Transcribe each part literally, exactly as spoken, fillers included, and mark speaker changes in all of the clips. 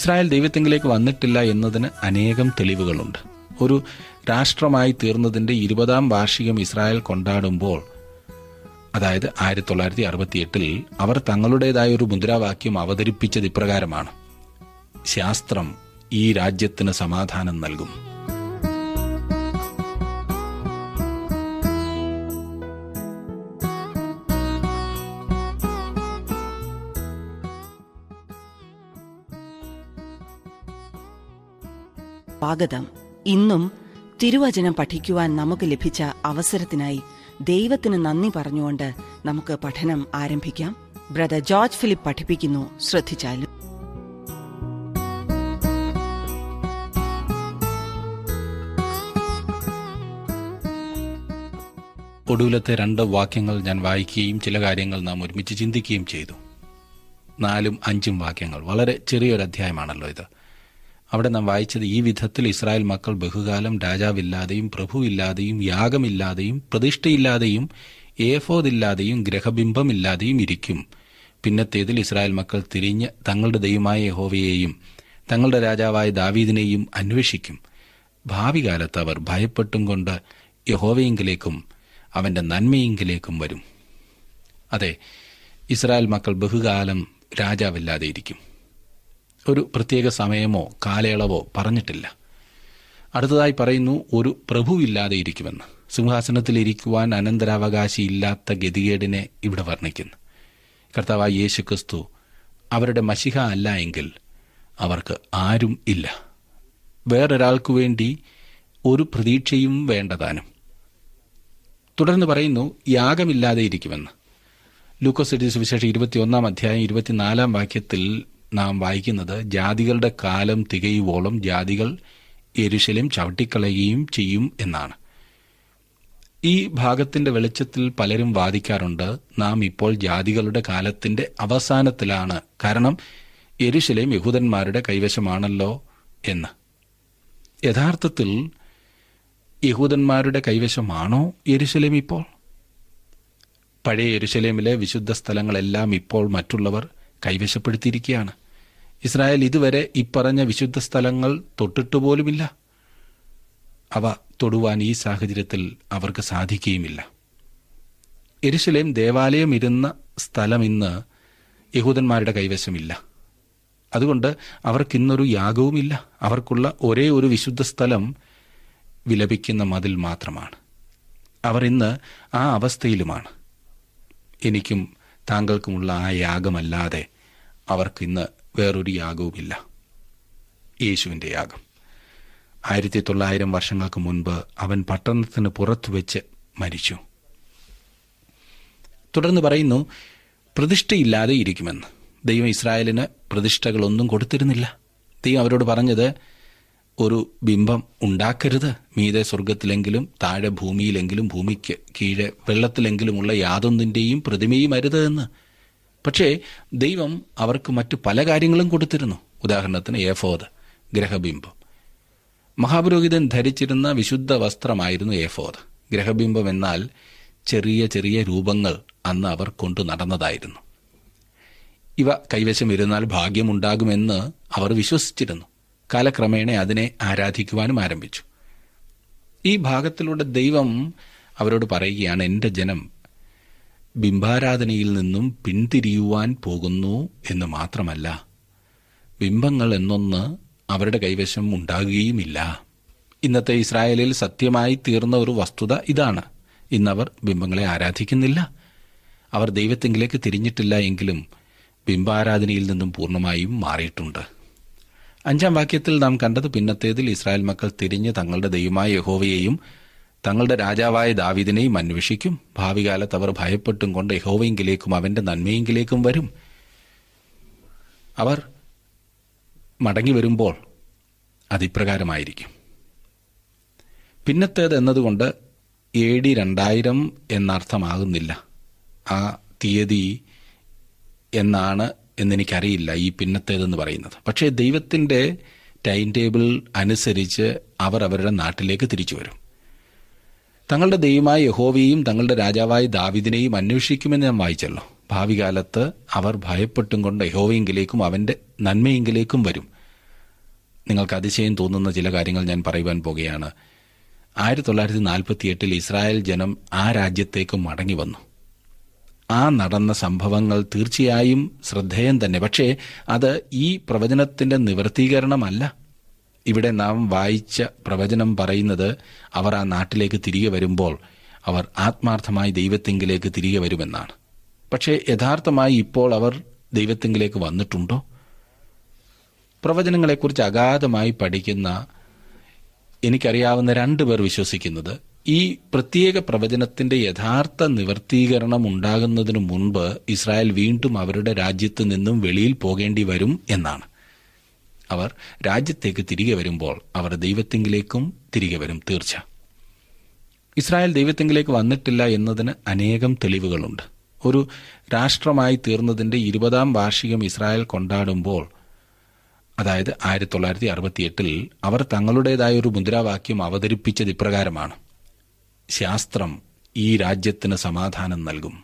Speaker 1: Israel ദൈവത്തിങ്കിലേക്ക് വന്നിട്ടില്ല എന്നതിന് അനേകം തെളിവുകളുണ്ട്. ഒരു രാഷ്ട്രമായി തീർന്നതിൻ്റെ ഇരുപതാം വാർഷികം ഇസ്രായേൽ കൊണ്ടാടുമ്പോൾ, അതായത് ആയിരത്തി തൊള്ളായിരത്തി അറുപത്തി എട്ടിൽ അവർ തങ്ങളുടേതായ ഒരു മുദ്രാവാക്യം അവതരിപ്പിച്ചത് ഇപ്രകാരമാണ്: ശാസ്ത്രം ഈ രാജ്യത്തിന് സമാധാനം നൽകും.
Speaker 2: സ്വാഗതം. ഇന്നും തിരുവചനം പഠിക്കുവാൻ നമുക്ക് ലഭിച്ച അവസരത്തിനായി ദൈവത്തിന് നന്ദി പറഞ്ഞുകൊണ്ട് നമുക്ക് പഠനം ആരംഭിക്കാം. ബ്രദർ ജോർജ് ഫിലിപ്പ് പഠിപ്പിക്കുന്നു. ശ്രദ്ധിച്ചാലും.
Speaker 1: ഒടുവിലത്തെ രണ്ട് വാക്യങ്ങൾ ഞാൻ വായിക്കുകയും ചില കാര്യങ്ങൾ നാം ഒരുമിച്ച് ചിന്തിക്കുകയും ചെയ്തു. നാലും അഞ്ചും വാക്യങ്ങൾ, വളരെ ചെറിയൊരു അധ്യായമാണല്ലോ ഇത്. അവിടെ നാം വായിച്ചത് ഈ വിധത്തിൽ ഇസ്രായേൽ മക്കൾ ബഹുകാലം രാജാവില്ലാതെയും പ്രഭുവില്ലാതെയും യാഗമില്ലാതെയും പ്രതിഷ്ഠയില്ലാതെയും ഏഫോദില്ലാതെയും ഗ്രഹബിംബമില്ലാതെയും ഇരിക്കും. പിന്നത്തേതിൽ ഇസ്രായേൽ മക്കൾ തിരിഞ്ഞ് തങ്ങളുടെ ദൈവമായ യഹോവയെയും തങ്ങളുടെ രാജാവായ ദാവീദിനെയും അന്വേഷിക്കും. ഭാവി കാലത്ത് അവർ ഭയപ്പെട്ടും കൊണ്ട് യഹോവയെങ്കിലേക്കും അവന്റെ നന്മയെങ്കിലേക്കും വരും. അതെ, ഇസ്രായേൽ മക്കൾ ബഹുകാലം രാജാവില്ലാതെ ഇരിക്കും. ഒരു പ്രത്യേക സമയമോ കാലയളവോ പറഞ്ഞിട്ടില്ല. അടുത്തതായി പറയുന്നു, ഒരു പ്രഭുവില്ലാതെ ഇരിക്കുമെന്ന്. സിംഹാസനത്തിലിരിക്കുവാൻ അനന്തരാവകാശി ഇല്ലാത്ത ഗതികേടിനെ ഇവിടെ വർണ്ണിക്കുന്നു. കർത്താവായ യേശു ക്രിസ്തു അവരുടെ മശിഹ അല്ല എങ്കിൽ അവർക്ക് ആരും ഇല്ല. വേറൊരാൾക്കു വേണ്ടി ഒരു പ്രതീക്ഷയും വേണ്ടതാനും. തുടർന്ന് പറയുന്നു, യാഗമില്ലാതെ ഇരിക്കുമെന്ന്. ലൂക്കോസ് എഴുതിയ സുവിശേഷം ഇരുപത്തിയൊന്നാം അധ്യായം ഇരുപത്തിനാലാം വാക്യത്തിൽ നാം വായിക്കുന്നത്, ജാതികളുടെ കാലം തികയുവോളം ജാതികൾ യെരൂശലേം ചവിട്ടിക്കളയുകയും ചെയ്യും എന്നാണ്. ഈ ഭാഗത്തിന്റെ വെളിച്ചത്തിൽ പലരും വാദിക്കാറുണ്ട്, നാം ഇപ്പോൾ ജാതികളുടെ കാലത്തിന്റെ അവസാനത്തിലാണ്, കാരണം യെരൂശലേം യഹൂദന്മാരുടെ കൈവശമാണല്ലോ എന്ന്. യഥാർത്ഥത്തിൽ യഹൂദന്മാരുടെ കൈവശമാണോ യെരൂശലേം ഇപ്പോൾ? പഴയ യെരൂശലേമിലെ വിശുദ്ധ സ്ഥലങ്ങളെല്ലാം ഇപ്പോൾ മറ്റുള്ളവർ കൈവശപ്പെടുത്തിയിരിക്കുകയാണ്. ഇസ്രായേൽ ഇതുവരെ ഇപ്പറഞ്ഞ വിശുദ്ധ സ്ഥലങ്ങൾ തൊട്ടിട്ടുപോലുമില്ല. അവ തൊടുവാൻ ഈ സാഹചര്യത്തിൽ അവർക്ക് സാധിക്കുകയുമില്ല. യെരൂശലേം ദേവാലയം ഇരുന്ന സ്ഥലം ഇന്ന് യഹൂദന്മാരുടെ കൈവശമില്ല. അതുകൊണ്ട് അവർക്കിന്നൊരു യാഗവുമില്ല. അവർക്കുള്ള ഒരേ ഒരു വിശുദ്ധ സ്ഥലം വിലപിക്കുന്ന മതിൽ മാത്രമാണ്. അവർ ഇന്ന് ആ അവസ്ഥയിലുമാണ്. എനിക്കും താങ്കൾക്കുമുള്ള ആ യാഗമല്ലാതെ അവർക്കിന്ന് വേറൊരു യാഗവുമില്ല, യേശുവിൻ്റെ യാഗം. ആയിരത്തി തൊള്ളായിരം വർഷങ്ങൾക്ക് മുൻപ് അവൻ പട്ടണത്തിന് പുറത്തു വെച്ച് മരിച്ചു. തുടർന്ന് പറയുന്നു, പ്രതിഷ്ഠയില്ലാതെ ഇരിക്കുമെന്ന്. ദൈവം ഇസ്രായേലിന് പ്രതിഷ്ഠകളൊന്നും കൊടുത്തിരുന്നില്ല. ദൈവം അവരോട് പറഞ്ഞത്, ഒരു ബിംബം ഉണ്ടാക്കരുത്, മീതെ സ്വർഗത്തിലെങ്കിലും താഴെ ഭൂമിയിലെങ്കിലും ഭൂമിക്ക് കീഴെ വെള്ളത്തിലെങ്കിലുമുള്ള യാതൊന്നിൻ്റെയും പ്രതിമയും അരുത് എന്ന്. പക്ഷേ ദൈവം അവർക്ക് മറ്റു പല കാര്യങ്ങളും കൊടുത്തിരുന്നു. ഉദാഹരണത്തിന് ഏഫോദ്, ഗ്രഹബിംബം. മഹാപുരോഹിതൻ ധരിച്ചിരുന്ന വിശുദ്ധ വസ്ത്രമായിരുന്നു ഏഫോദ്. ഗ്രഹബിംബം എന്നാൽ ചെറിയ ചെറിയ രൂപങ്ങൾ അന്ന് അവർ കൊണ്ടു നടന്നതായിരുന്നു. ഇവ കൈവശം ഇരുന്നാൽ ഭാഗ്യമുണ്ടാകുമെന്ന് അവർ വിശ്വസിച്ചിരുന്നു. കാലക്രമേണ അതിനെ ആരാധിക്കുവാനും ആരംഭിച്ചു. ഈ ഭാഗത്തിലൂടെ ദൈവം അവരോട് പറയുകയാണ്, എൻ്റെ ജനം ബിംബാരാധനയിൽ നിന്നും പിന്തിരിയുവാൻ പോകുന്നു എന്ന് മാത്രമല്ല, ബിംബങ്ങൾ എന്നൊന്ന് അവരുടെ കൈവശം ഉണ്ടാകുകയുമില്ല. ഇന്നത്തെ ഇസ്രായേലിൽ സത്യമായി തീർന്ന ഒരു വസ്തുത ഇതാണ്. ഇന്നവർ ബിംബങ്ങളെ ആരാധിക്കുന്നില്ല. അവർ ദൈവത്തിങ്കിലേക്ക് തിരിഞ്ഞിട്ടില്ല എങ്കിലും ബിംബാരാധനയിൽ നിന്നും പൂർണ്ണമായും മാറിയിട്ടുണ്ട്. അഞ്ചാം വാക്യത്തിൽ നാം കണ്ടത്, പിന്നത്തേതിൽ ഇസ്രായേൽ മക്കൾ തിരിഞ്ഞ് തങ്ങളുടെ ദൈവമായ യഹോവയെയും തങ്ങളുടെ രാജാവായ ദാവീദിനെയും അന്വേഷിക്കും. ഭാവികാലത്ത് അവർ ഭയപ്പെട്ടും കൊണ്ട് യഹോവയെങ്കിലേക്കും അവന്റെ നന്മയെങ്കിലേക്കും വരും. അവർ മടങ്ങി വരുമ്പോൾ അതിപ്രകാരമായിരിക്കും. പിന്നത്തേത് എന്നതുകൊണ്ട് എ ഡി രണ്ടായിരം എന്നർത്ഥമാകുന്നില്ല. ആ തീയതി എന്നാണ് എന്നെനിക്കറിയില്ല ഈ പിന്നത്തേതെന്ന് പറയുന്നത്. പക്ഷേ ദൈവത്തിൻ്റെ ടൈം ടേബിൾ അനുസരിച്ച് അവർ അവരുടെ നാട്ടിലേക്ക് തിരിച്ചു വരും. തങ്ങളുടെ ദൈവമായ യഹോവയെയും തങ്ങളുടെ രാജാവായ ദാവീദിനെയും അന്വേഷിക്കുമെന്ന് ഞാൻ വായിച്ചല്ലോ. ഭാവി കാലത്ത് അവർ ഭയപ്പെട്ടും കൊണ്ട് യഹോവയെങ്കിലേക്കും അവൻ്റെ നന്മയെങ്കിലേക്കും വരും. നിങ്ങൾക്ക് അതിശയം തോന്നുന്ന ചില കാര്യങ്ങൾ ഞാൻ പറയുവാൻ പോകുകയാണ്. ആയിരത്തി തൊള്ളായിരത്തി നാൽപ്പത്തി എട്ടിൽ ഇസ്രായേൽ ജനം ആ രാജ്യത്തേക്ക് മടങ്ങി വന്നു. ആ നടന്ന സംഭവങ്ങൾ തീർച്ചയായും ശ്രദ്ധേയം തന്നെ. പക്ഷേ അത് ഈ പ്രവചനത്തിന്റെ നിവർത്തീകരണമല്ല. ഇവിടെ നാം വായിച്ച പ്രവചനം പറയുന്നത് അവർ ആ നാട്ടിലേക്ക് തിരികെ വരുമ്പോൾ അവർ ആത്മാർത്ഥമായി ദൈവത്തിങ്കിലേക്ക് തിരികെ വരുമെന്നാണ്. പക്ഷേ യഥാർത്ഥമായി ഇപ്പോൾ അവർ ദൈവത്തിങ്കിലേക്ക് വന്നിട്ടുണ്ടോ? പ്രവചനങ്ങളെക്കുറിച്ച് അഗാധമായി പഠിക്കുന്ന എനിക്കറിയാവുന്ന രണ്ടുപേർ വിശ്വസിക്കുന്നത് ഈ പ്രത്യേക പ്രവചനത്തിന്റെ യഥാർത്ഥ നിവർത്തീകരണം ഉണ്ടാകുന്നതിനു മുൻപ് ഇസ്രായേൽ വീണ്ടും അവരുടെ രാജ്യത്ത് നിന്നും വെളിയിൽ പോകേണ്ടി വരും എന്നാണ്. അവർ രാജ്യത്തേക്ക് തിരികെ വരുമ്പോൾ അവർ ദൈവത്തിങ്കിലേക്കും തിരികെ വരും, തീർച്ച. ഇസ്രായേൽ ദൈവത്തിങ്കിലേക്ക് വന്നിട്ടില്ല എന്നതിന് അനേകം തെളിവുകളുണ്ട്. ഒരു രാഷ്ട്രമായി തീർന്നതിന്റെ ഇരുപതാം വാർഷികം ഇസ്രായേൽ കൊണ്ടാടുമ്പോൾ, അതായത് ആയിരത്തി തൊള്ളായിരത്തി അറുപത്തി എട്ടിൽ അവർ തങ്ങളുടേതായ ഒരു മുദ്രാവാക്യം അവതരിപ്പിച്ചത് ഇപ്രകാരമാണ്: ശാസ്ത്രം ഈ രാജ്യത്തിന് സമാധാനം നൽകും.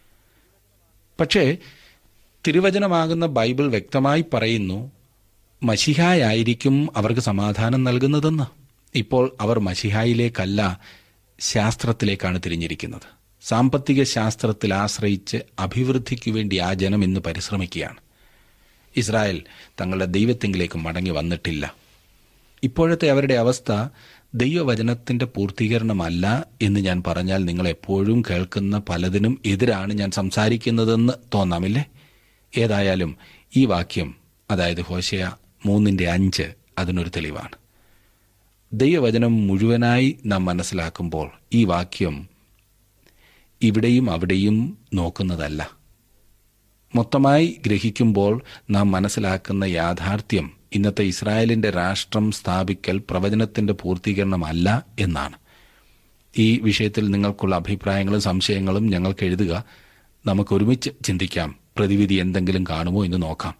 Speaker 1: പക്ഷേ തിരുവചനമാകുന്ന ബൈബിൾ വ്യക്തമായി പറയുന്നു മശിഹായായിരിക്കും അവർക്ക് സമാധാനം നൽകുന്നതെന്ന്. ഇപ്പോൾ അവർ മശിഹായിലേക്കല്ല, ശാസ്ത്രത്തിലേക്കാണ് തിരിഞ്ഞിരിക്കുന്നത്. സാമ്പത്തിക ശാസ്ത്രത്തിൽ ആശ്രയിച്ച് അഭിവൃദ്ധിക്കു വേണ്ടി ആ ജനം ഇന്ന് പരിശ്രമിക്കുകയാണ്. ഇസ്രായേൽ തങ്ങളുടെ ദൈവത്തിങ്കിലേക്ക് മടങ്ങി വന്നിട്ടില്ല. ഇപ്പോഴത്തെ അവരുടെ അവസ്ഥ ദൈവവചനത്തിന്റെ പൂർത്തീകരണമല്ല എന്ന് ഞാൻ പറഞ്ഞാൽ നിങ്ങൾ എപ്പോഴും കേൾക്കുന്ന പലതിനും എതിരാണ് ഞാൻ സംസാരിക്കുന്നതെന്ന് തോന്നാമില്ലേ? ഏതായാലും ഈ വാക്യം, അതായത് ഹോശേയ മൂന്നിന്റെ അഞ്ച്, അതിനൊരു തെളിവാണ്. ദൈവവചനം മുഴുവനായി നാം മനസ്സിലാക്കുമ്പോൾ ഈ വാക്യം ഇവിടെയും അവിടെയും നോക്കുന്നതല്ല. മൊത്തമായി ഗ്രഹിക്കുമ്പോൾ നാം മനസ്സിലാക്കുന്ന യാഥാർത്ഥ്യം ഇന്നത്തെ ഇസ്രായേലിന്റെ രാഷ്ട്രം സ്ഥാപിക്കൽ പ്രവചനത്തിന്റെ പൂർത്തീകരണമല്ല എന്നാണ്. ഈ വിഷയത്തിൽ നിങ്ങൾക്കുള്ള അഭിപ്രായങ്ങളും സംശയങ്ങളും ഞങ്ങൾക്ക് എഴുതുക. നമുക്ക് ഒരുമിച്ച് ചിന്തിക്കാം. പ്രതിവിധി എന്തെങ്കിലും കാണുമോ എന്ന് നോക്കാം.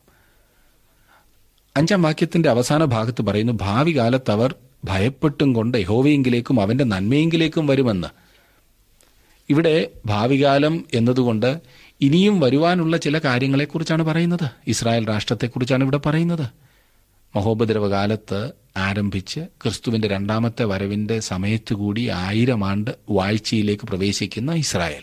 Speaker 1: അഞ്ചാം വാക്യത്തിന്റെ അവസാന ഭാഗത്ത് പറയുന്നു, ഭാവി കാലത്ത് അവർ ഭയപ്പെട്ടും കൊണ്ട് യഹോവയെങ്കിലേക്കും അവന്റെ നന്മയെങ്കിലേക്കും വരുമെന്ന്. ഇവിടെ ഭാവികാലം എന്നതുകൊണ്ട് ഇനിയും വരുവാനുള്ള ചില കാര്യങ്ങളെക്കുറിച്ചാണ് പറയുന്നത്. ഇസ്രായേൽ രാഷ്ട്രത്തെക്കുറിച്ചാണ് ഇവിടെ പറയുന്നത്. മഹോപദ്രവകാലത്ത് ആരംഭിച്ച് ക്രിസ്തുവിന്റെ രണ്ടാമത്തെ വരവിന്റെ സമയത്തുകൂടി ആയിരം ആണ്ട് വാഴ്ചയിലേക്ക് പ്രവേശിക്കുന്ന ഇസ്രായേൽ.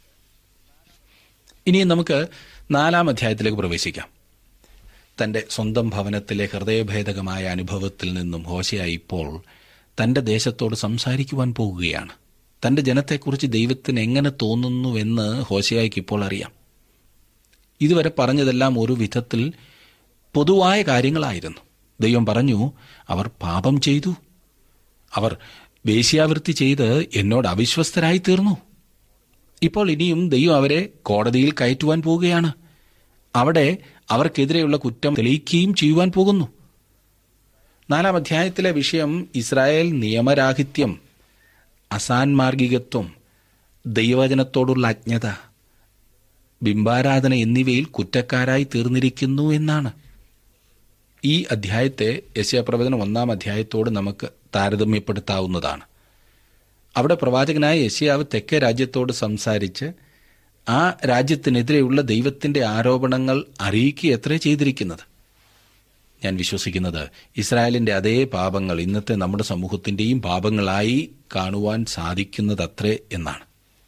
Speaker 1: ഇനിയും നമുക്ക് നാലാം അധ്യായത്തിലേക്ക് പ്രവേശിക്കാം. തന്റെ സ്വന്തം ഭവനത്തിലെ ഹൃദയഭേദകമായ അനുഭവത്തിൽ നിന്നും ഹോശേയ ഇപ്പോൾ തന്റെ ദേശത്തോട് സംസാരിക്കുവാൻ പോകുകയാണ്. തന്റെ ജനത്തെക്കുറിച്ച് ദൈവത്തിന് എങ്ങനെ തോന്നുന്നുവെന്ന് ഹോശേയയ്ക്ക് ഇപ്പോൾ അറിയാം. ഇതുവരെ പറഞ്ഞതെല്ലാം ഒരു വിധത്തിൽ പൊതുവായ കാര്യങ്ങളായിരുന്നു. ദൈവം പറഞ്ഞു, അവർ പാപം ചെയ്തു, അവർ വേശ്യാവൃത്തി ചെയ്ത് എന്നോട് അവിശ്വസ്തരായി തീർന്നു. ഇപ്പോൾ ഇനിയും ദൈവം അവരെ കോടതിയിൽ കയറ്റുവാൻ പോവുകയാണ്. അവിടെ അവർക്കെതിരെയുള്ള കുറ്റം തെളിയിക്കുകയും ചെയ്യുവാൻ പോകുന്നു. നാലാം അധ്യായത്തിലെ വിഷയം ഇസ്രായേൽ നിയമരാഹിത്യം, അസാൻമാർഗികത്വം, ദൈവവചനത്തോടുള്ള അജ്ഞത, ബിംബാരാധന എന്നിവയിൽ കുറ്റക്കാരായി തീർന്നിരിക്കുന്നു എന്നാണ്. ഈ അധ്യായത്തെ യെശയ്യാപ്രവചനം ഒന്നാം അധ്യായത്തോട് നമുക്ക് താരതമ്യപ്പെടുത്താവുന്നതാണ്. അവിടെ പ്രവാചകനായ യെശയ്യാവ് തെക്കേ രാജ്യത്തോട് സംസാരിച്ച് ആ രാജ്യത്തിനെതിരെയുള്ള ദൈവത്തിന്റെ ആരോപണങ്ങൾ അറിയിക്കുകയത്രേ ചെയ്തിരിക്കുന്നത്. ഞാൻ വിശ്വസിക്കുന്നത് ഇസ്രായേലിന്റെ അതേ പാപങ്ങൾ ഇന്നത്തെ നമ്മുടെ സമൂഹത്തിന്റെയും പാപങ്ങളായി കാണുവാൻ സാധിക്കുന്നതത്രേ എന്നാണ്.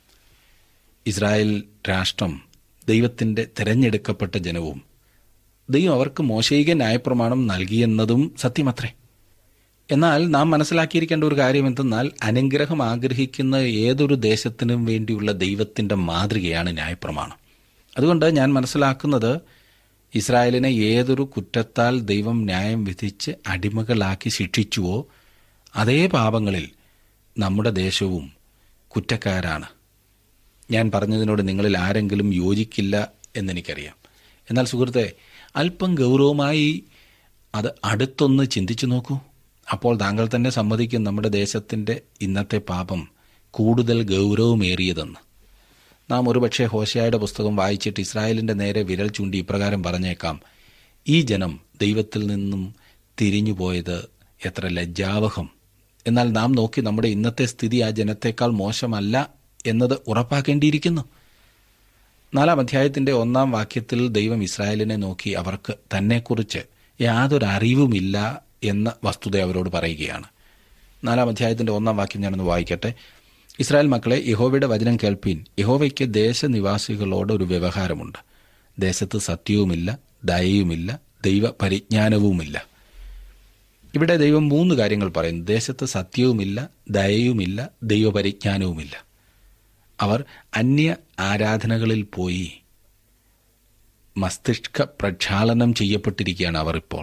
Speaker 1: ഇസ്രായേൽ രാഷ്ട്രം ദൈവത്തിന്റെ തെരഞ്ഞെടുക്കപ്പെട്ട ജനവും ദൈവം അവർക്ക് മോശയിക ന്യായപ്രമാണം നൽകിയെന്നതും സത്യമത്രേ. എന്നാൽ നാം മനസ്സിലാക്കിയിരിക്കേണ്ട ഒരു കാര്യം എന്തെന്നാൽ അനുഗ്രഹം ആഗ്രഹിക്കുന്ന ഏതൊരു ദേശത്തിനും വേണ്ടിയുള്ള ദൈവത്തിന്റെ മാതൃകയാണ് ന്യായപ്രമാണം. അതുകൊണ്ട് ഞാൻ മനസ്സിലാക്കുന്നത് ഇസ്രായേലിനെ ഏതൊരു കുറ്റത്താൽ ദൈവം ന്യായം വിധിച്ച് അടിമകളാക്കി ശിക്ഷിച്ചുവോ അതേ പാപങ്ങളിൽ നമ്മുടെ ദേശവും കുറ്റക്കാരാണ്. ഞാൻ പറഞ്ഞതിനോട് നിങ്ങളിൽ ആരെങ്കിലും യോജിക്കില്ല എന്നെനിക്കറിയാം. എന്നാൽ സുഹൃത്തെ, അല്പം ഗൗരവമായി അത് അടുത്തൊന്ന് ചിന്തിച്ചു നോക്കൂ. അപ്പോൾ താങ്കൾ തന്നെ സമ്മതിക്കും നമ്മുടെ ദേശത്തിൻ്റെ ഇന്നത്തെ പാപം കൂടുതൽ ഗൗരവമേറിയതെന്ന്. നാം ഒരുപക്ഷെ ഹോശേയയുടെ പുസ്തകം വായിച്ചിട്ട് ഇസ്രായേലിൻ്റെ നേരെ വിരൽ ചൂണ്ടി ഇപ്രകാരം പറഞ്ഞേക്കാം, ഈ ജനം ദൈവത്തിൽ നിന്നും തിരിഞ്ഞുപോയത് എത്ര ലജ്ജാവഹം. എന്നാൽ നാം നോക്കി നമ്മുടെ ഇന്നത്തെ സ്ഥിതി ആ ജനത്തേക്കാൾ മോശമല്ല എന്നത് ഉറപ്പാക്കേണ്ടിയിരിക്കുന്നു. നാലാം അധ്യായത്തിൻ്റെ ഒന്നാം വാക്യത്തിൽ ദൈവം ഇസ്രായേലിനെ നോക്കി അവർക്ക് തന്നെക്കുറിച്ച് യാതൊരു അറിവുമില്ല എന്ന വസ്തുത അവരോട് പറയുകയാണ്. നാലാം അധ്യായത്തിന്റെ ഒന്നാം വാക്യം ഞാനൊന്ന് വായിക്കട്ടെ. ഇസ്രായേൽ മക്കളെ, യഹോവയുടെ വചനം കേൾപ്പീൻ. യഹോവയ്ക്ക് ദേശനിവാസികളോട് ഒരു വ്യവഹാരമുണ്ട്. ദേശത്ത് സത്യവുമില്ല, ദയയുമില്ല, ദൈവ പരിജ്ഞാനവുമില്ല. ഇവിടെ ദൈവം മൂന്ന് കാര്യങ്ങൾ പറയുന്നു. ദേശത്ത് സത്യവുമില്ല, ദയയുമില്ല, ദൈവപരിജ്ഞാനവുമില്ല. അവർ അന്യ ആരാധനകളിൽ പോയി മസ്തിഷ്ക പ്രക്ഷാളനം ചെയ്യപ്പെട്ടിരിക്കുകയാണ് അവർ ഇപ്പോൾ.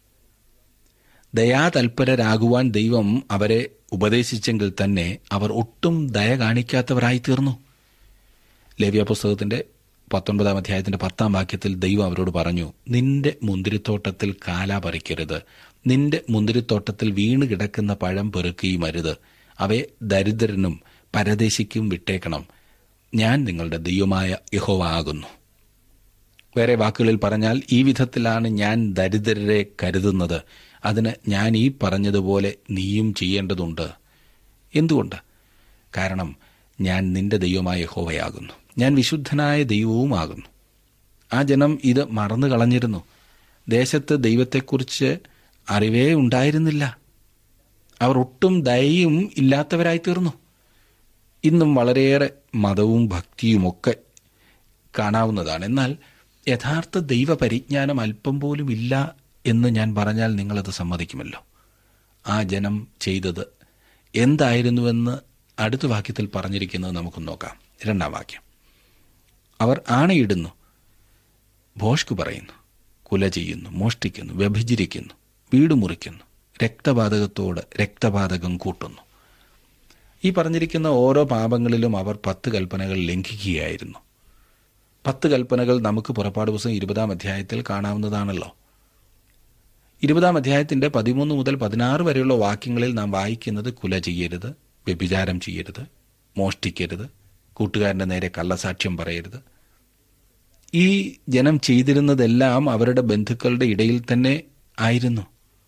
Speaker 1: ദയാതൽപരരാകുവാൻ ദൈവം അവരെ ഉപദേശിച്ചെങ്കിൽ തന്നെ അവർ ഒട്ടും ദയ കാണിക്കാത്തവരായി തീർന്നു. ലേവ്യ പുസ്തകത്തിന്റെ പത്തൊൻപതാം അധ്യായത്തിന്റെ പത്താം വാക്യത്തിൽ ദൈവം അവരോട് പറഞ്ഞു, നിന്റെ മുന്തിരിത്തോട്ടത്തിൽ കാല പറിക്കരുത്, നിന്റെ മുന്തിരിത്തോട്ടത്തിൽ വീണ് കിടക്കുന്ന പഴം പെറുക്കുകയും അരുത്, അവയെ ദരിദ്രനും പരദേശിക്കും വിട്ടേക്കണം, ഞാൻ നിങ്ങളുടെ ദൈവമായ യഹോവ ആകുന്നു. വേറെ വാക്കുകളിൽ പറഞ്ഞാൽ, ഈ വിധത്തിലാണ് ഞാൻ ദരിദ്രരെ കരുതുന്നത്, അതിന് ഞാൻ ഈ പറഞ്ഞതുപോലെ നീയും ചെയ്യേണ്ടതുണ്ട്. എന്തുകൊണ്ട്? കാരണം ഞാൻ നിന്റെ ദൈവമായ യഹോവയാകുന്നു, ഞാൻ വിശുദ്ധനായ ദൈവവുമാകുന്നു. ആ ജനം ഇത് മറന്നു കളഞ്ഞിരുന്നു. ദേശത്ത് ദൈവത്തെക്കുറിച്ച് അറിവേ ഉണ്ടായിരുന്നില്ല. അവർ ഒട്ടും ദയയും ഇല്ലാത്തവരായി തീർന്നു. ഇന്നും വളരെയേറെ മതവും ഭക്തിയുമൊക്കെ കാണാവുന്നതാണ്. എന്നാൽ യഥാർത്ഥ ദൈവപരിജ്ഞാനം അല്പം പോലും ഇല്ല എന്ന് ഞാൻ പറഞ്ഞാൽ നിങ്ങളത് സമ്മതിക്കുമല്ലോ. ആ ജനം ചെയ്തത് എന്തായിരുന്നുവെന്ന് അടുത്ത വാക്യത്തിൽ പറഞ്ഞിരിക്കുന്നത് നമുക്ക് നോക്കാം. രണ്ടാം വാക്യം, അവർ ആണയിടുന്നു, ഭോഷ്ക് പറയുന്നു, കുല ചെയ്യുന്നു, മോഷ്ടിക്കുന്നു, വ്യഭിചരിക്കുന്നു, വീട് മുറിക്കുന്നു, രക്തപാതകത്തോട് രക്തപാതകം കൂട്ടുന്നു. ഈ പറഞ്ഞിരിക്കുന്ന ഓരോ പാപങ്ങളിലും അവർ പത്ത് കൽപ്പനകൾ ലംഘിക്കുകയായിരുന്നു. പത്ത് കൽപ്പനകൾ നമുക്ക് പുറപ്പാട് പുസ്തകം ഇരുപതാം അധ്യായത്തിൽ കാണാവുന്നതാണല്ലോ. ഇരുപതാം അധ്യായത്തിന്റെ പതിമൂന്ന് മുതൽ പതിനാറ് വരെയുള്ള വാക്യങ്ങളിൽ നാം വായിക്കുന്നത് കുല ചെയ്യരുത്, വ്യഭിചാരം ചെയ്യരുത്, മോഷ്ടിക്കരുത്, കൂട്ടുകാരന്റെ നേരെ കള്ളസാക്ഷ്യം പറയരുത്. ഈ ജനം ചെയ്തിരുന്നതെല്ലാം അവരുടെ ബന്ധുക്കളുടെ ഇടയിൽ തന്നെ ആയിരുന്നു.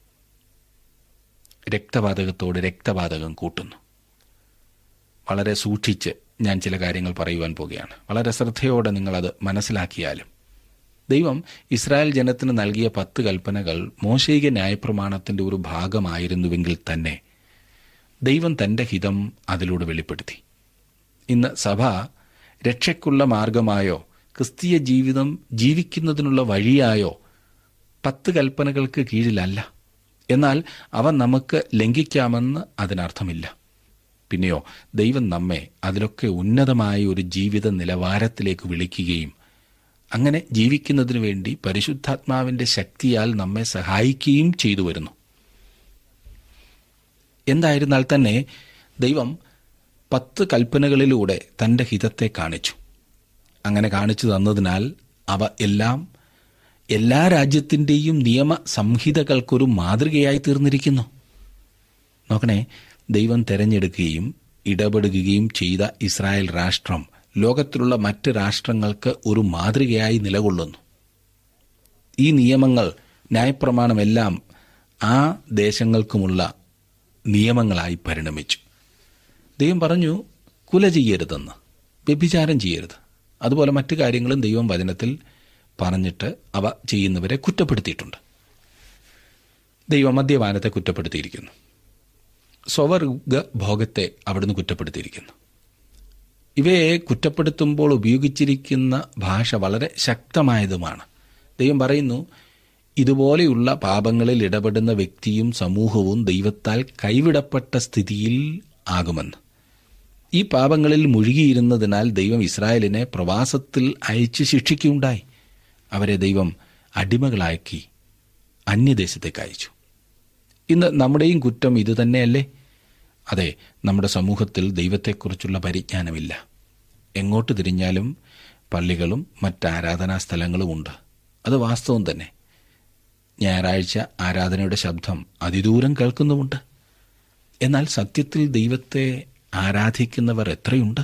Speaker 1: രക്തപാതകത്തോട് രക്തപാതകം കൂട്ടുന്നു. വളരെ സൂക്ഷിച്ച് ഞാൻ ചില കാര്യങ്ങൾ പറയുവാൻ പോകുകയാണ്. വളരെ ശ്രദ്ധയോടെ നിങ്ങളത് മനസ്സിലാക്കിയാലും. ദൈവം ഇസ്രായേൽ ജനത്തിന് നൽകിയ പത്ത് കൽപ്പനകൾ മോശയിക ന്യായപ്രമാണത്തിന്റെ ഒരു ഭാഗമായിരുന്നുവെങ്കിൽ തന്നെ ദൈവം തന്റെ ഹിതം അതിലൂടെ വെളിപ്പെടുത്തി. ഇന്ന് സഭ രക്ഷയ്ക്കുള്ള മാർഗമായോ ക്രിസ്തീയ ജീവിതം ജീവിക്കുന്നതിനുള്ള വഴിയായോ പത്ത് കൽപ്പനകൾക്ക് കീഴിലല്ല. എന്നാൽ അവ നമുക്ക് ലംഘിക്കാമെന്ന് അതിനർത്ഥമില്ല. പിന്നെയോ ദൈവം നമ്മെ അതിലൊക്കെ ഉന്നതമായ ഒരു ജീവിത നിലവാരത്തിലേക്ക് വിളിക്കുകയും അങ്ങനെ ജീവിക്കുന്നതിനു വേണ്ടി പരിശുദ്ധാത്മാവിന്റെ ശക്തിയാൽ നമ്മെ സഹായിക്കുകയും ചെയ്തു വരുന്നു. എന്തായിരുന്നാൽ തന്നെ ദൈവം പത്ത് കൽപ്പനകളിലൂടെ തന്റെ ഹിതത്തെ കാണിച്ചു. അങ്ങനെ കാണിച്ചു തന്നതിനാൽ അവ എല്ലാം എല്ലാ രാജ്യത്തിൻ്റെയും നിയമ സംഹിതകൾക്കൊരു മാതൃകയായി തീർന്നിരിക്കുന്നു. നോക്കണേ, ദൈവം തെരഞ്ഞെടുക്കുകയും ഇടപെടുകയും ചെയ്ത ഇസ്രായേൽ രാഷ്ട്രം ലോകത്തിലുള്ള മറ്റ് രാഷ്ട്രങ്ങൾക്ക് ഒരു മാതൃകയായി നിലകൊള്ളുന്നു. ഈ നിയമങ്ങൾ, ന്യായപ്രമാണമെല്ലാം ആ ദേശങ്ങൾക്കുമുള്ള നിയമങ്ങളായി പരിണമിച്ചു. ദൈവം പറഞ്ഞു, കുല ചെയ്യരുതെന്ന്, വ്യഭിചാരം ചെയ്യരുത്. അതുപോലെ മറ്റു കാര്യങ്ങളും ദൈവം വചനത്തിൽ പറഞ്ഞിട്ട് അവ ചെയ്യുന്നവരെ കുറ്റപ്പെടുത്തിയിട്ടുണ്ട്. ദൈവം മദ്യപാനത്തെ കുറ്റപ്പെടുത്തിയിരിക്കുന്നു. സ്വവർഗ ഭോഗത്തെ അവിടുന്ന് കുറ്റപ്പെടുത്തിയിരിക്കുന്നു. ഇവയെ കുറ്റപ്പെടുത്തുമ്പോൾ ഉപയോഗിച്ചിരിക്കുന്ന ഭാഷ വളരെ ശക്തമായതുമാണ്. ദൈവം പറയുന്നു, ഇതുപോലെയുള്ള പാപങ്ങളിൽ ഇടപെടുന്ന വ്യക്തിയും സമൂഹവും ദൈവത്താൽ കൈവിടപ്പെട്ട സ്ഥിതിയിൽ ആകുമെന്ന്. ഈ പാപങ്ങളിൽ മുഴുകിയിരുന്നതിനാൽ ദൈവം ഇസ്രായേലിനെ പ്രവാസത്തിൽ അയച്ച് ശിക്ഷിക്കുകയുണ്ടായി. അവരെ ദൈവം അടിമകളാക്കി അന്യദേശത്തേക്ക് അയച്ചു. ഇന്ന് നമ്മുടെയും കുറ്റം ഇതുതന്നെയല്ലേ? അതെ, നമ്മുടെ സമൂഹത്തിൽ ദൈവത്തെക്കുറിച്ചുള്ള പരിജ്ഞാനമില്ല. എങ്ങോട്ട് തിരിഞ്ഞാലും പള്ളികളും മറ്റ് ആരാധനാ സ്ഥലങ്ങളും ഉണ്ട്. അത് വാസ്തവം തന്നെ. ഞായറാഴ്ച ആരാധനയുടെ ശബ്ദം അതിദൂരം കേൾക്കുന്നുമുണ്ട്. എന്നാൽ സത്യത്തിൽ ദൈവത്തെ ആരാധിക്കുന്നവർ എത്രയുണ്ട്?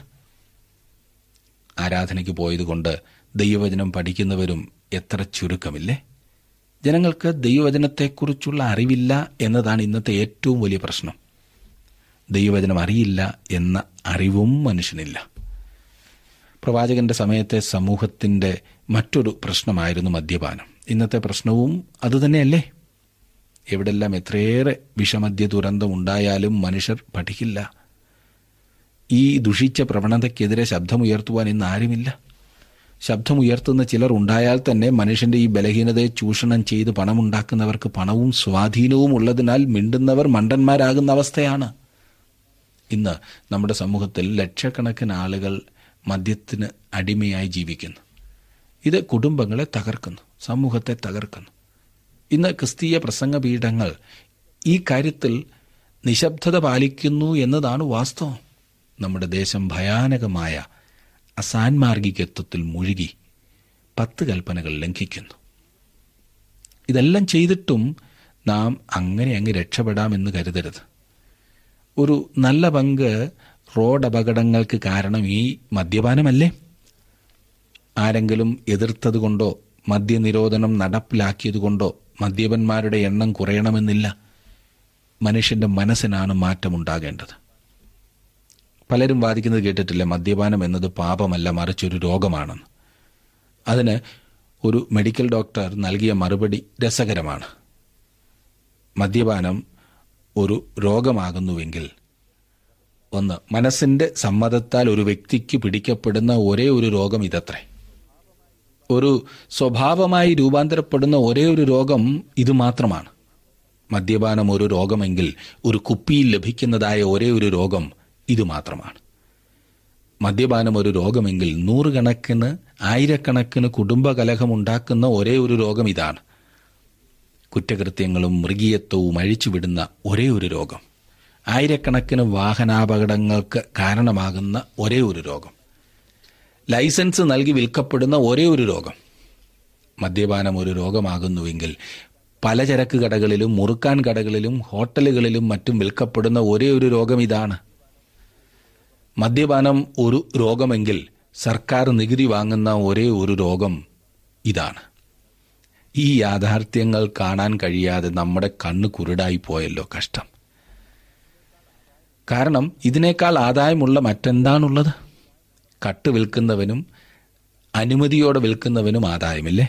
Speaker 1: ആരാധനയ്ക്ക് പോയതുകൊണ്ട് ദൈവവചനം പഠിക്കുന്നവരും എത്ര ചുരുക്കമില്ലേ? ജനങ്ങൾക്ക് ദൈവവചനത്തെക്കുറിച്ചുള്ള അറിവില്ല എന്നതാണ് ഇന്നത്തെ ഏറ്റവും വലിയ പ്രശ്നം. ദൈവവചനം അറിയില്ല എന്ന അറിവും മനുഷ്യനില്ല. പ്രവാചകന്റെ സമയത്തെ സമൂഹത്തിന്റെ മറ്റൊരു പ്രശ്നമായിരുന്നു മദ്യപാനം. ഇന്നത്തെ പ്രശ്നവും അതുതന്നെയല്ലേ? എവിടെല്ലാം എത്രയേറെ വിഷമദ്യ ദുരന്തം ഉണ്ടായാലും മനുഷ്യർ പഠിക്കില്ല. ഈ ദുഷിച്ച പ്രവണതയ്ക്കെതിരെ ശബ്ദമുയർത്തുവാൻ ഇന്ന് ആരുമില്ല. ശബ്ദമുയർത്തുന്ന ചിലർ ഉണ്ടായാൽ തന്നെ മനുഷ്യന്റെ ഈ ബലഹീനതയെ ചൂഷണം ചെയ്ത് പണമുണ്ടാക്കുന്നവർക്ക് പണവും സ്വാധീനവും ഉള്ളതിനാൽ മിണ്ടുന്നവർ മണ്ടന്മാരാകുന്ന അവസ്ഥയാണ്. ഇന്ന് നമ്മുടെ സമൂഹത്തിൽ ലക്ഷക്കണക്കിന് ആളുകൾ മദ്യത്തിന് അടിമയായി ജീവിക്കുന്നു. ഇത് കുടുംബങ്ങളെ തകർക്കുന്നു, സമൂഹത്തെ തകർക്കുന്നു. ഇന്ന് ക്രിസ്തീയ പ്രസംഗപീഠങ്ങൾ ഈ കാര്യത്തിൽ നിശബ്ദത പാലിക്കുന്നു എന്നതാണ് വാസ്തവം. നമ്മുടെ ദേശം ഭയാനകമായ അസാൻമാർഗികത്വത്തിൽ മുഴുകി പത്ത് കൽപ്പനകൾ ലംഘിക്കുന്നു. ഇതെല്ലാം ചെയ്തിട്ടും നാം അങ്ങനെ അങ്ങ് രക്ഷപ്പെടാമെന്ന് കരുതരുത്. ഒരു നല്ല പങ്ക് റോഡ് അപകടങ്ങൾക്ക് കാരണം ഈ മദ്യപാനമല്ലേ? ആരെങ്കിലും എതിർത്തതുകൊണ്ടോ മദ്യനിരോധനം നടപ്പിലാക്കിയതുകൊണ്ടോ മദ്യപന്മാരുടെ എണ്ണം കുറയണമെന്നില്ല. മനുഷ്യന്റെ മനസ്സിനാണ് മാറ്റമുണ്ടാകേണ്ടത്. പലരും വാദിക്കുന്നത് കേട്ടിട്ടില്ല, മദ്യപാനം എന്നത് പാപമല്ല, മറിച്ചൊരു രോഗമാണെന്ന്. അതിന് ഒരു മെഡിക്കൽ ഡോക്ടർ നൽകിയ മറുപടി രസകരമാണ്. മദ്യപാനം ഒരു രോഗമാകുന്നുവെങ്കിൽ, ഒന്ന്, മനസ്സിന്റെ സമ്മതത്താൽ ഒരു വ്യക്തിക്ക് പിടിക്കപ്പെടുന്ന ഒരേ ഒരു രോഗം ഇതത്രേ. ഒരു സ്വഭാവമായി രൂപാന്തരപ്പെടുന്ന ഒരേ ഒരു രോഗം ഇത് മാത്രമാണ്. മദ്യപാനം ഒരു രോഗമെങ്കിൽ ഒരു കുപ്പിയിൽ ലഭിക്കുന്നതായ ഒരേ ഒരു രോഗം ഇത് മാത്രമാണ്. മദ്യപാനം ഒരു രോഗമെങ്കിൽ നൂറുകണക്കിന് ആയിരക്കണക്കിന് കുടുംബകലഹമുണ്ടാക്കുന്ന ഒരേ ഒരു രോഗം ഇതാണ്. കുറ്റകൃത്യങ്ങളും മൃഗീയത്വവും അഴിച്ചുവിടുന്ന ഒരേ ഒരു രോഗം, ആയിരക്കണക്കിന് വാഹനാപകടങ്ങൾക്ക് കാരണമാകുന്ന ഒരേ ഒരു രോഗം, ലൈസൻസ് നൽകി വിൽക്കപ്പെടുന്ന ഒരേ ഒരു രോഗം. മദ്യപാനം ഒരു രോഗമാകുന്നുവെങ്കിൽ പലചരക്ക് കടകളിലും മുറുക്കാൻ കടകളിലും ഹോട്ടലുകളിലും മറ്റും വിൽക്കപ്പെടുന്ന ഒരേ ഒരു രോഗം ഇതാണ്. മദ്യപാനം ഒരു രോഗമെങ്കിൽ സർക്കാർ നികുതി വാങ്ങുന്ന ഒരേ ഒരു രോഗം ഇതാണ്. ഈ യാഥാർത്ഥ്യങ്ങൾ കാണാൻ കഴിയാതെ നമ്മുടെ കണ്ണ് കുരുടായി പോയല്ലോ, കഷ്ടം. കാരണം ഇതിനേക്കാൾ ആദായമുള്ള മറ്റെന്താണുള്ളത്? കട്ട് വിൽക്കുന്നവനും അനുമതിയോടെ വിൽക്കുന്നവനും ആദായമില്ലേ?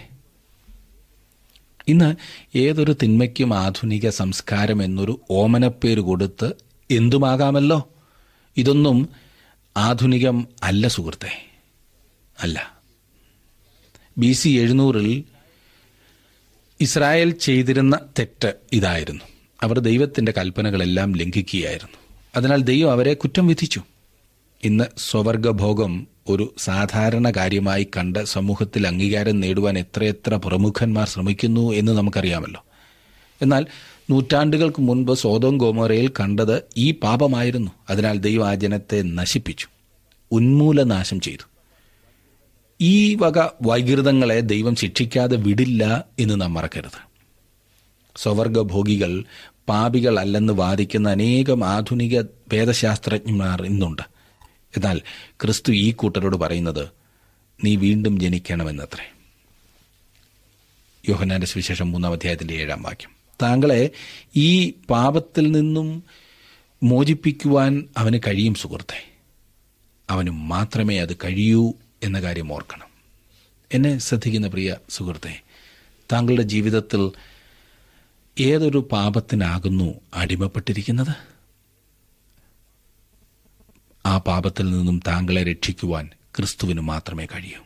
Speaker 1: ഇന്ന് ഏതൊരു തിന്മയ്ക്കും ആധുനിക സംസ്കാരം എന്നൊരു ഓമനപ്പേര് കൊടുത്ത് എന്തുമാകാമല്ലോ. ഇതൊന്നും ആധുനികം അല്ല സുഹൃത്തെ, അല്ല. ബി സി എഴുന്നൂറിൽ ഇസ്രായേൽ ചെയ്തിരുന്ന തെറ്റ് ഇതായിരുന്നു. അവർ ദൈവത്തിൻ്റെ കൽപ്പനകളെല്ലാം ലംഘിക്കുകയായിരുന്നു. അതിനാൽ ദൈവം അവരെ കുറ്റം വിധിച്ചു. ഇന്ന് സ്വവർഗഭോഗം ഒരു സാധാരണ കാര്യമായി കണ്ട് സമൂഹത്തിൽ അംഗീകാരം നേടുവാൻ എത്രയെത്ര പ്രമുഖന്മാർ ശ്രമിക്കുന്നു എന്ന് നമുക്കറിയാമല്ലോ. എന്നാൽ നൂറ്റാണ്ടുകൾക്ക് മുൻപ് സോദോം ഗൊമോറയിൽ കണ്ടത് ഈ പാപമായിരുന്നു. അതിനാൽ ദൈവം ആ ജനത്തെ നശിപ്പിച്ചു, ഉന്മൂലനാശം ചെയ്തു. ഈ വക വൈകൃതങ്ങളെ ദൈവം ശിക്ഷിക്കാതെ വിടില്ല എന്ന് നാം മറക്കരുത്. സ്വവർഗഭോഗികൾ പാപികൾ അല്ലെന്ന് വാദിക്കുന്ന അനേകം ആധുനിക വേദശാസ്ത്രജ്ഞന്മാർ ഇന്നുണ്ട്. എന്നാൽ ക്രിസ്തു ഈ കൂട്ടരോട് പറയുന്നത്, നീ വീണ്ടും ജനിക്കണമെന്നത്രേ. യോഹന്നാന്റെ സുവിശേഷം മൂന്നാം അധ്യായത്തിന്റെ ഏഴാം വാക്യം. താങ്കളെ ഈ പാപത്തിൽ നിന്നും മോചിപ്പിക്കുവാൻ അവന് കഴിയും സുഹൃത്തെ. അവന് മാത്രമേ അത് കഴിയൂ എന്ന കാര്യം ഓർക്കണം. എന്നെ ശ്രദ്ധിക്കുന്ന പ്രിയ സുഹൃത്തെ, താങ്കളുടെ ജീവിതത്തിൽ ഏതൊരു പാപത്തിനാകുന്നു അടിമപ്പെട്ടിരിക്കുന്നത്? ആ പാപത്തിൽ നിന്നും താങ്കളെ രക്ഷിക്കുവാൻ ക്രിസ്തുവിന് മാത്രമേ കഴിയൂ.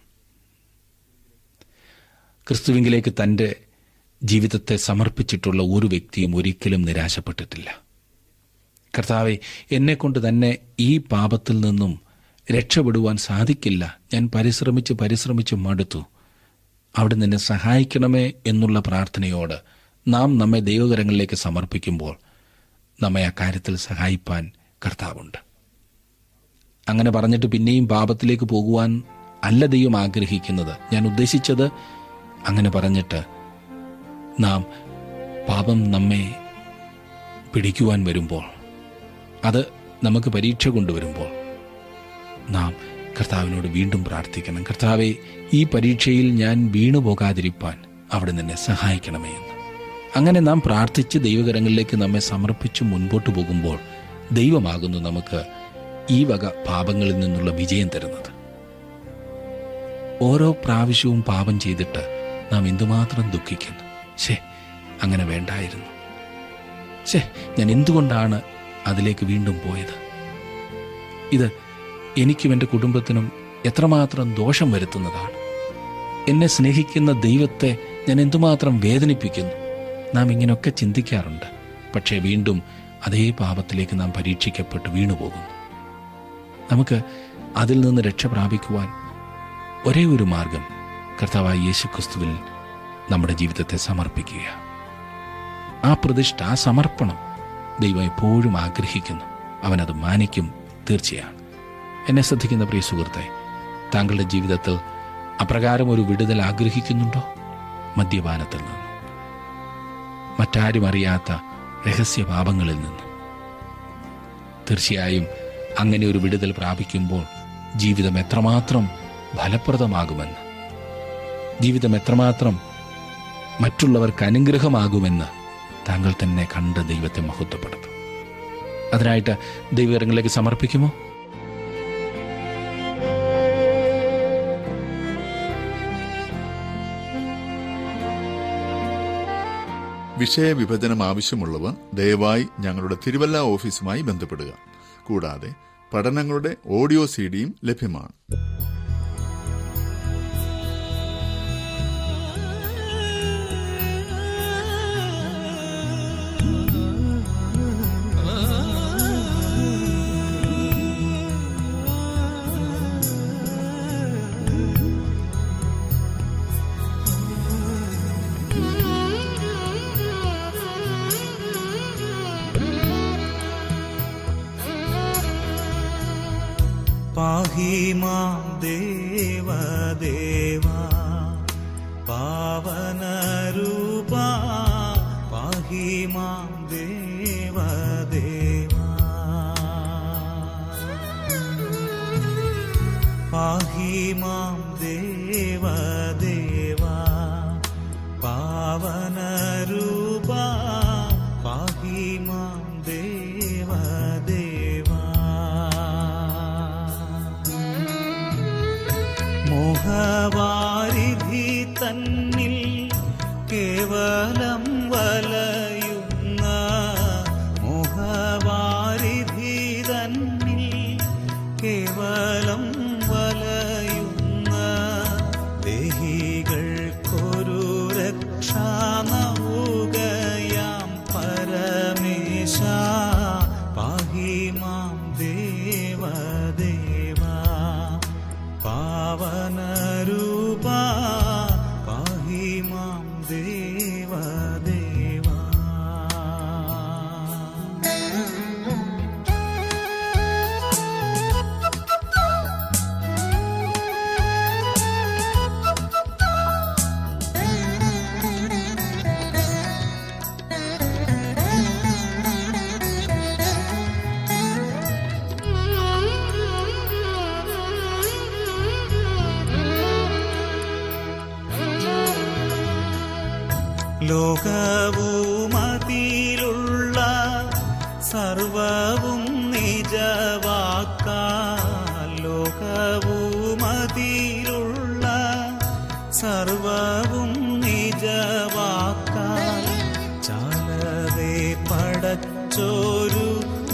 Speaker 1: ക്രിസ്തുവിങ്കിലേക്ക് തൻ്റെ ജീവിതത്തെ സമർപ്പിച്ചിട്ടുള്ള ഒരു വ്യക്തിയും ഒരിക്കലും നിരാശപ്പെട്ടിട്ടില്ല. കർത്താവേ, എന്നെക്കൊണ്ട് തന്നെ ഈ പാപത്തിൽ നിന്നും രക്ഷപ്പെടുവാൻ സാധിക്കില്ല, ഞാൻ പരിശ്രമിച്ച് പരിശ്രമിച്ച് മടുത്തു, അവിടെ നിന്നെ സഹായിക്കണമേ എന്നുള്ള പ്രാർത്ഥനയോട് നാം നമ്മെ ദൈവകരങ്ങളിലേക്ക് സമർപ്പിക്കുമ്പോൾ നമ്മെ ആ കാര്യത്തിൽ സഹായിപ്പാൻ കർത്താവുണ്ട്. അങ്ങനെ പറഞ്ഞിട്ട് പിന്നെയും പാപത്തിലേക്ക് പോകുവാൻ അല്ല ദൈവം ആഗ്രഹിക്കുന്നത്. ഞാൻ ഉദ്ദേശിച്ചത്, അങ്ങനെ പറഞ്ഞിട്ട് നാം പാപം നമ്മെ പിടിക്കുവാൻ വരുമ്പോൾ, അത് നമുക്ക് പരീക്ഷ കൊണ്ടുവരുമ്പോൾ നാം കർത്താവിനോട് വീണ്ടും പ്രാർത്ഥിക്കണം. കർത്താവെ, ഈ പരീക്ഷയിൽ ഞാൻ വീണു പോകാതിരിപ്പാൻ അവിടെ നിന്നെ സഹായിക്കണമേ എന്ന്. അങ്ങനെ നാം പ്രാർത്ഥിച്ച് ദൈവകരങ്ങളിലേക്ക് നമ്മെ സമർപ്പിച്ച് മുൻപോട്ട് പോകുമ്പോൾ ദൈവമാകുന്നു നമുക്ക് ഈ വക പാപങ്ങളിൽ നിന്നുള്ള വിജയം തരുന്നത്. ഓരോ പ്രാവശ്യവും പാപം ചെയ്തിട്ട് നാം എന്തുമാത്രം ദുഃഖിക്കുന്നു. ശേ, അങ്ങനെ വേണ്ടായിരുന്നു, ഛേ, ഞാൻ എന്തുകൊണ്ടാണ് അതിലേക്ക് വീണ്ടും പോയത്? ഇത് എനിക്കും എൻ്റെ കുടുംബത്തിനും എത്രമാത്രം ദോഷം വരുത്തുന്നതാണ്. എന്നെ സ്നേഹിക്കുന്ന ദൈവത്തെ ഞാൻ എന്തുമാത്രം വേദനിപ്പിക്കുന്നു. നാം ഇങ്ങനെയൊക്കെ ചിന്തിക്കാറുണ്ട്. പക്ഷേ വീണ്ടും അതേ പാപത്തിലേക്ക് നാം പരീക്ഷിക്കപ്പെട്ട് വീണുപോകുന്നു. നമുക്ക് അതിൽ നിന്ന് രക്ഷ പ്രാപിക്കുവാൻ ഒരേ ഒരു മാർഗം കർത്താവായ യേശുക്രിസ്തുവിൽ നമ്മുടെ ജീവിതത്തെ സമർപ്പിക്കുക. ആ പ്രതിഷ്ഠ, ആ സമർപ്പണം ദൈവം എപ്പോഴും ആഗ്രഹിക്കുന്നു. അവനത് മാനിക്കും, തീർച്ചയാണ്. എന്നെ ശ്രദ്ധിക്കുന്ന പ്രിയ സുഹൃത്തെ, താങ്കളുടെ ജീവിതത്തിൽ അപ്രകാരം ഒരു വിടുതൽ ആഗ്രഹിക്കുന്നുണ്ടോ? മദ്യപാനത്തിൽ നിന്ന്, മറ്റാരും അറിയാത്ത രഹസ്യപാപങ്ങളിൽ നിന്ന്. തീർച്ചയായും അങ്ങനെ ഒരു വിടുതൽ പ്രാപിക്കുമ്പോൾ ജീവിതം എത്രമാത്രം ഫലപ്രദമാകുമെന്ന്, ജീവിതം എത്രമാത്രം മറ്റുള്ളവർക്ക് അനുഗ്രഹമാകുമെന്ന് താങ്കൾ തന്നെ കണ്ട് ദൈവത്തെ മഹത്വപ്പെടുത്തും. അതിനായിട്ട് ദൈവകരങ്ങളിലേക്ക് സമർപ്പിക്കുമോ?
Speaker 3: വിഷയവിഭജനം ആവശ്യമുള്ളവർ ദയവായി ഞങ്ങളുടെ തിരുവല്ല ഓഫീസുമായി ബന്ധപ്പെടുക. കൂടാതെ പഠനങ്ങളുടെ ഓഡിയോ സി ഡിയും ലഭ്യമാണ്.
Speaker 4: പാഹി മാം ദേവദേവാ പാവനരൂപാ, പാഹി മാം ദേവദേവാ, പാഹി മാം ദേവദേവാ പാവനരൂപാ, പാഹി മാം ദേവദേവാ. മോഹവാരിധി തന്നിൽ കേവലം വലയുന്ന, മോഹവാരിധി തന്നിൽ കേവലം വലയുന്ന ദേഹികൾക്കൊരു രക്ഷാനവുകയാം പരമേശ, പാഹി മാം ദേവദേവാ പാവനരൂപാ, പാഹി മാം ദേവദേവാ. ലോകവുമതിലുള്ള സർവവും നിജവാക്കാൽ, ലോകവുമതിലുള്ള സർവവും നിജവാക്കാൽ, ചാലതെ പടച്ചോരു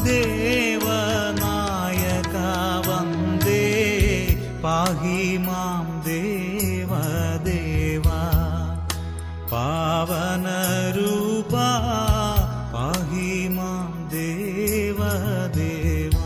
Speaker 4: ദേവനായക വന്ദേ, പാഹി മാം ദേവദേവാ പാവനരൂപാ, പാഹി മാം ദേവദേവാ.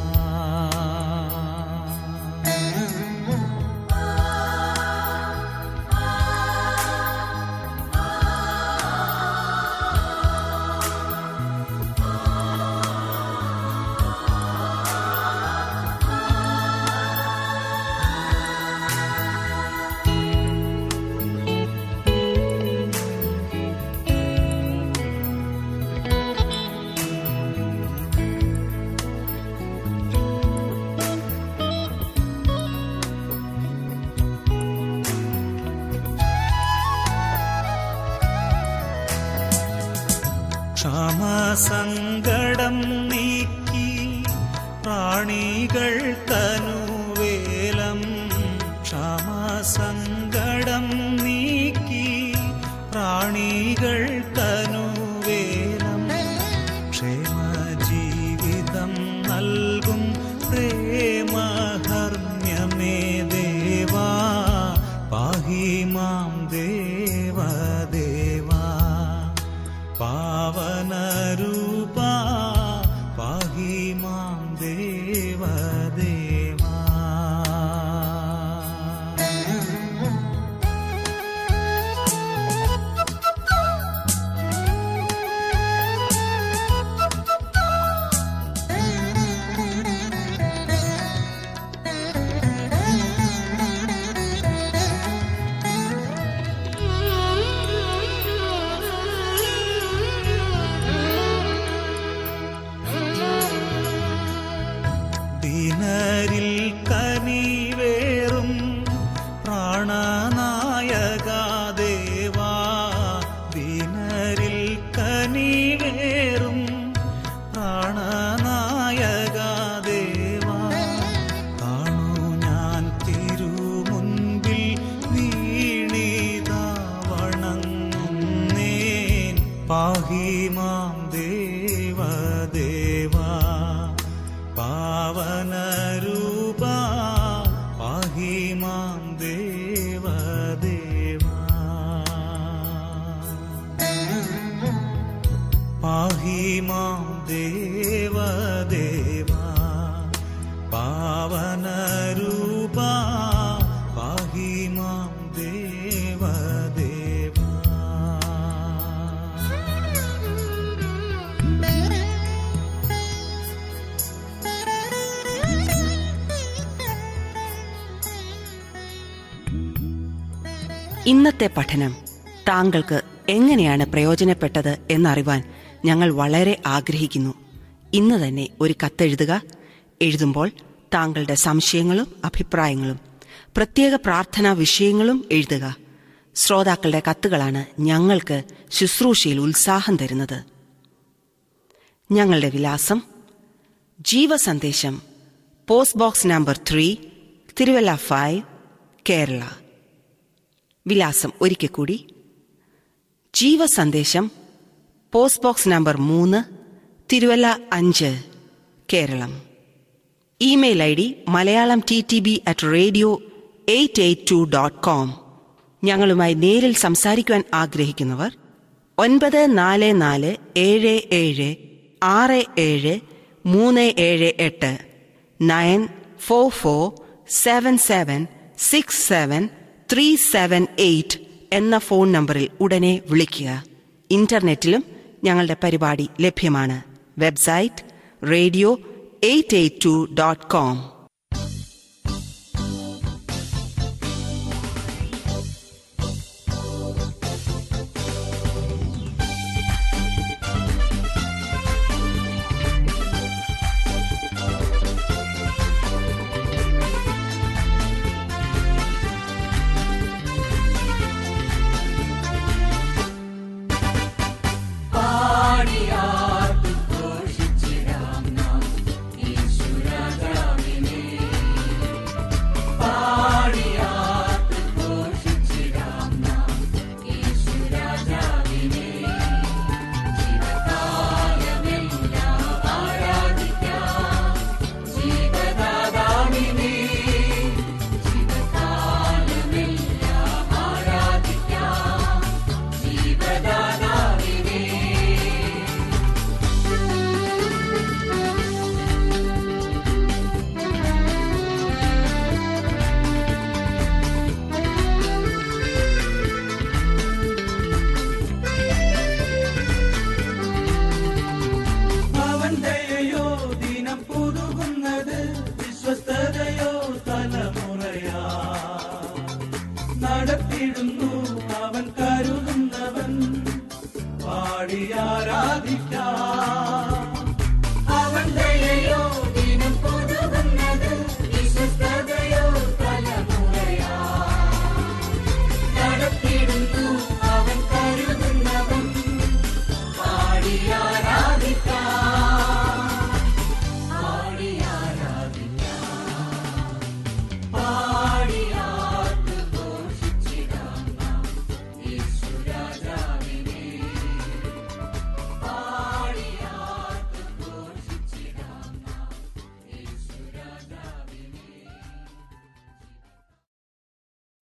Speaker 4: ക്ഷാമസങ്കടം നീക്കി പ്രാണികൾ തനുവേലം, ക്ഷാമസങ്കടം നീക്കി പ്രാണികൾ തനുവേലം, ജീവിതം നൽകും പ്രേമഹർമ്മ്യമേ ദേവാ പാഹി മാം ദേവദേവാ പാവനരൂപാ പാഹി മാം ദേവദേവാ. ദീനരിൽ കനിവേറും പ്രാണനായക ദേവാ ദീനരിൽ കനിവേറും പ്രാണനായക ദേവാ കാണൂ ഞാൻ തിരുമുൻപിൽ വീണിതാ വണങ്ങുന്നേൻ പാഹി മാം ദേവദേവാ പാവനരൂപാ പാഹി മാം ദേവദേവാ പാഹി മാം ദേവദേവാ പാവനരൂപാ പാഹി മാം ദേവദേവാ.
Speaker 2: ഇന്നത്തെ പഠനം താങ്കൾക്ക് എങ്ങനെയാണ് പ്രയോജനപ്പെട്ടത് എന്നറിവാൻ ഞങ്ങൾ വളരെ ആഗ്രഹിക്കുന്നു. ഇന്ന് തന്നെ ഒരു കത്തെഴുതുക. എഴുതുമ്പോൾ താങ്കളുടെ സംശയങ്ങളും അഭിപ്രായങ്ങളും പ്രത്യേക പ്രാർത്ഥനാ വിഷയങ്ങളും എഴുതുക. ശ്രോതാക്കളുടെ കത്തുകളാണ് ഞങ്ങൾക്ക് ശുശ്രൂഷയിൽ ഉത്സാഹം തരുന്നത്. ഞങ്ങളുടെ വിലാസം: Jeevasandesham, post box number three, Thiruvalla five, Kerala. വിലാസം ഒരിക്കൽ കൂടി: ജീവസന്ദേശം, പോസ്റ്റ് ബോക്സ് നമ്പർ മൂന്ന്, തിരുവല്ല അഞ്ച്, Keralam. Email ID Malayalam T T B at radio eight eight two dot com. ഞങ്ങളുമായി നേരിൽ സംസാരിക്കുവാൻ ആഗ്രഹിക്കുന്നവർ ഒൻപത് നാല് നാല് ഏഴ് ഏഴ് ആറ് ഏഴ് മൂന്ന് ഏഴ് എട്ട് nine four four seven seven six seven three seven eight എന്ന ഫോൺ നമ്പറിൽ ഉടനെ വിളിക്കുക. ഇന്റർനെറ്റിലും ഞങ്ങളുടെ പരിപാടി ലഭ്യമാണ്. Website radio eight eight two dot com.